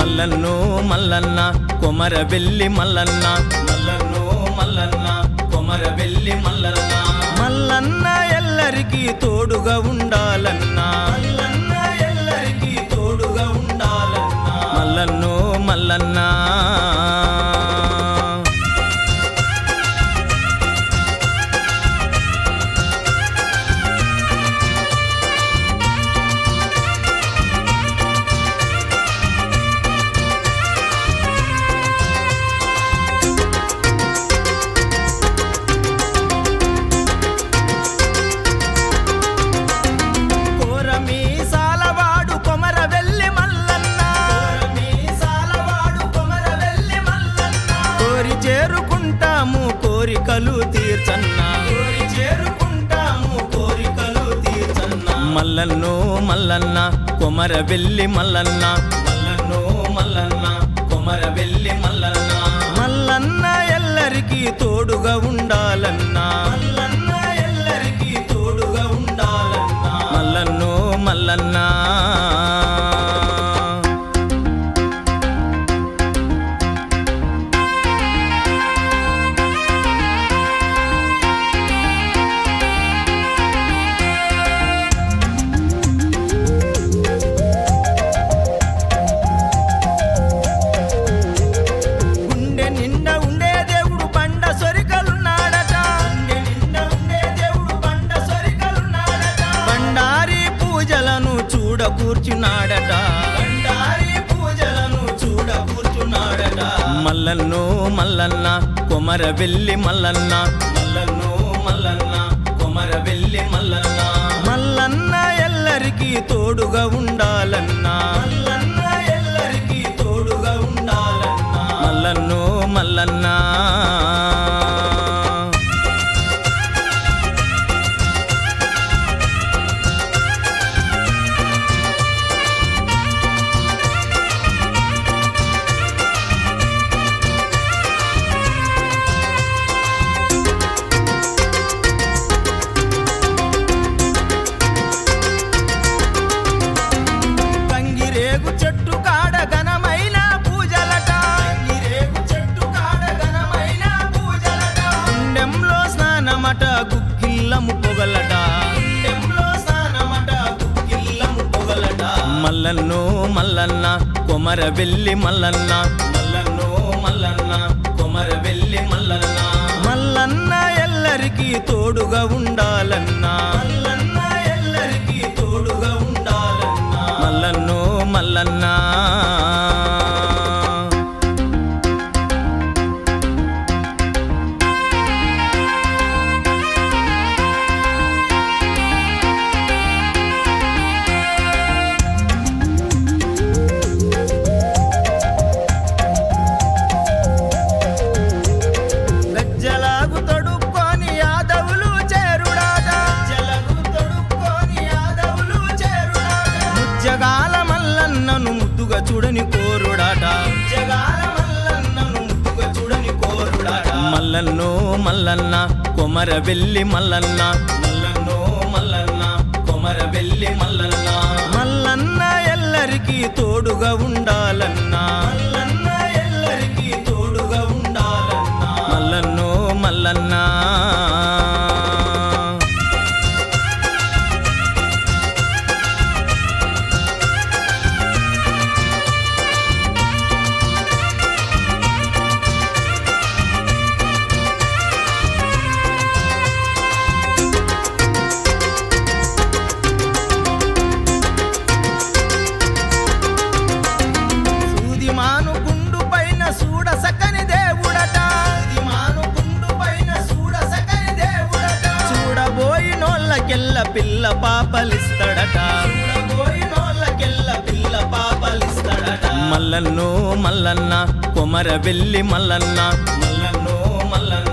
మల్లన్నో మల్లన్న కొమరవెల్లి మల్లన్న మల్లన్నో మల్లన్న కొమరవెల్లి మల్లన్న మల్లన్న ఎల్లరికి తోడుగా ఉండాలన్నా మల్లన్న ఎల్లరికి తోడుగా ఉండాలన్నా మల్లన్నో మల్లన్న చేరుకుంటాము కోరికలు తీర్చన్నా చేరుకుంటాము కోరికలు తీర్చన్నా మల్లన్నో మల్లన్న కొమరవెల్లి మల్లన్న మల్లన్నో మల్లన్న కొమరవెల్లి మల్లన్న మల్లన్న ఎల్లరికి తోడుగా ఉండాలన్నా మల్లన్న ఎల్లరికి తోడుగా ఉండాలన్నా మల్లన్నో మల్లన్న కూర్చున్నాడట బండారి పూజలను చూడ కూర్చున్నాడట మల్లన్నో మల్లన్న కొమరవెల్లి మల్లన్న మల్లన్నో మల్లన్న కొమరవెల్లి మల్లన్న మల్లన్న ఎల్లరికి తోడుగా ఉండాలన్నా మల్లన్న ఎల్లరికి తోడుగా ఉండాలన్నా మల్లన్నో మల్లన్న చెట్టు కాడ ఘనమైన పూజలట చెట్టు కాడ ఘనమైన పూజలట గుండెంలో స్నానమట గుగ్గిల్లము పొగలట గుండెంలో స్నానమట గుగ్గిల్లము పొగలట మల్లన్నో మల్లన్న కొమరవెల్లి మల్లన్న మల్లన్నో మల్లన్న కొమరవెల్లి మల్లన్న మల్లన్న ఎల్లరికి తోడుగా ఉండాలన్నా మల్లన్న ఎల్లరికి తోడుగా ఉండాలన్నా మల్లన్నో మల్లన్న గజ్జలాగు తొడుక్కొని యాదవులు చేరుడాట గజ్జలాగు తొడుక్కొని యాదవులు చేరుడాట ముజ్జగాల మల్లన్నను ముద్దుగా చూడని కోరుడాట ముజ్జగాల మల్లన్నను ముద్దుగా చూడని కోరుడాట మల్లన్నో మల్లన్న కొమరవెల్లి మల్లన్న మల్లన్నో మల్లన్న కొమరవెల్లి మల్లన్న మల్లన్న ఎల్లరికి తోడుగా ఉండాలన్నా మల్లన్న ఎల్లరికి తోడుగా ఉండాలన్నా మల్లన్నో మల్లన్న పిల్ల పాపలిస్తాడట పిల్ల పాపలిస్తాడట మల్లన్నో మల్లన్న కొమరవెల్లి మల్లన్న మల్లన్నో మల్లన్న